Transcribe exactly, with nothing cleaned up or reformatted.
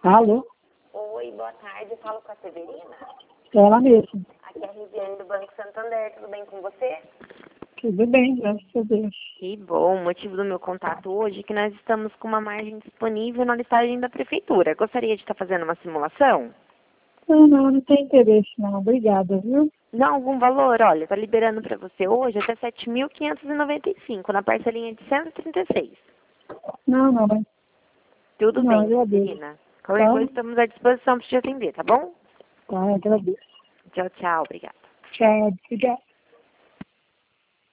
Alô? Oi, boa tarde. Eu falo com a Severina. Ela mesmo. Aqui é a Riviane do Banco Santander. Tudo bem com você? Tudo bem, graças a Deus. Que bom. O motivo do meu contato hoje é que nós estamos com uma margem disponível na listagem da Prefeitura. Gostaria de estar fazendo uma simulação? Não, não, não tem interesse não. Obrigada, viu? Não, algum valor? Olha, está liberando para você hoje até sete mil quinhentos e noventa e cinco na parcelinha de cento e trinta e seis. Não, não, mas... Tudo Não, bem, agradeço. Severina. Qualquer Tá? coisa estamos à disposição para te atender, tá bom? Tá, agradeço. Tchau, tchau. Obrigada. Tchau, obrigada.